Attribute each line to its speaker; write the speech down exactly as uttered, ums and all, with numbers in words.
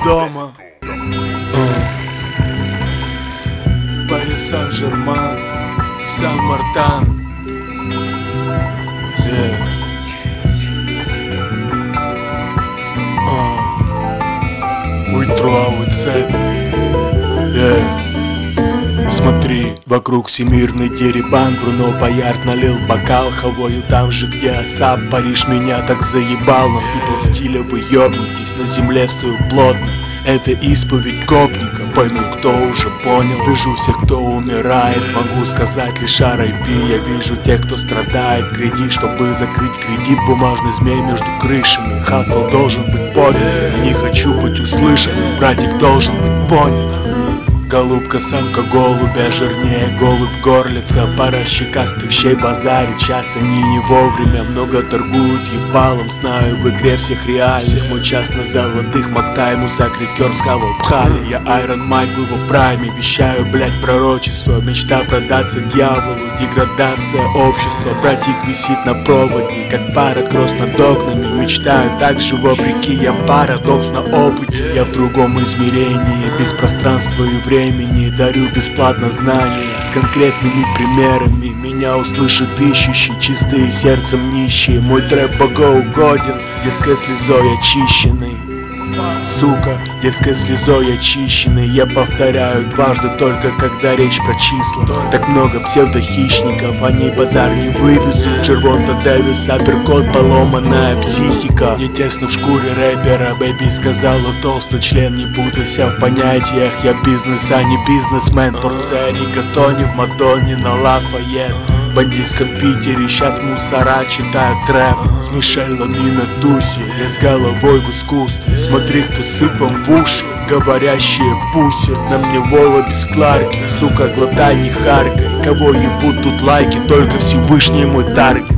Speaker 1: дома. Пари Сан-Жерман, Сан-Мартан. We throw it set. Yeah. Смотри, вокруг всемирный дерибан. Бруно Боярд налил бокал хавою там же, где Асап. Париж меня так заебал, насыпал стиля, вы ёбнетесь. На земле стою плотно, это исповедь гопника. Пойму, кто уже понял. Вижу всех, кто умирает. Могу сказать лишь ар ай пи. Я вижу тех, кто страдает. Кредит, чтобы закрыть кредит. Бумажный змей между крышами. Хасл должен быть поднят. Не хочу быть услышанным. Братик должен быть понят. Голубка, самка голубя, жирнее голубь горлица. Пара щекастых щей базарит, сейчас они не вовремя. Много торгуют ебалом, знаю в игре всех реальных. Мой час на золотых Мактайму сакрикер схавал пхали. Я Айрон Майк в его прайме, вещаю, блять, пророчество. Мечта продаться дьяволу, деградация общества. Братик висит на проводе, как паракросс над окнами. Мечтаю так же вопреки, я парадокс на опыте. Я в другом измерении, без пространства и времени. Дарю бесплатно знания с конкретными примерами. Меня услышит ищущий, чистые сердцем нищие. Мой трэп богоугоден, детской слезой очищенный. Сука, детской слезой очищенный. Я повторяю дважды только когда речь про числа. Так много псевдохищников, они базар не вывезут. Джервонта Дэвис, апперкот, поломанная психика. Мне тесно в шкуре рэпера, бэби сказала толстый член. Не путайся в понятиях, я бизнес, а не бизнесмен. Порция-Рика, Тони в Мадонне на Лафайет. В бандитском Питере сейчас мусора читают трэп. С Мишелем и на тусе, я с головой в искусстве. Смотри, кто сыт вам в уши, говорящие пуси. На мне вола без Кларки, сука, глотай не харкай. Кого ебут тут лайки, только Всевышний мой таргет.